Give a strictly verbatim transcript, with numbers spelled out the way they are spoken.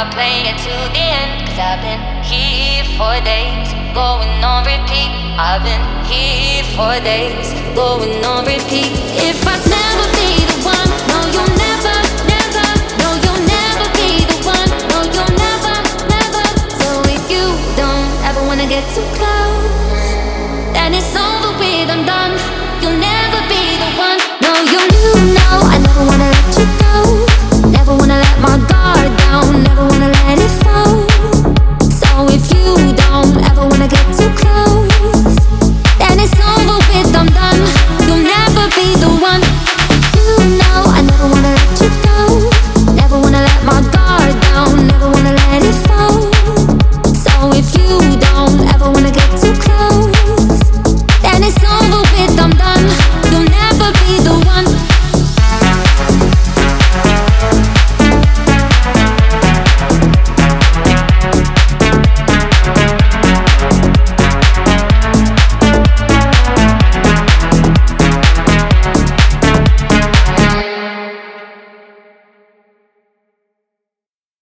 I'll play it to the end, cause I've been here for days, going on repeat. I've been here for days, going on repeat. If I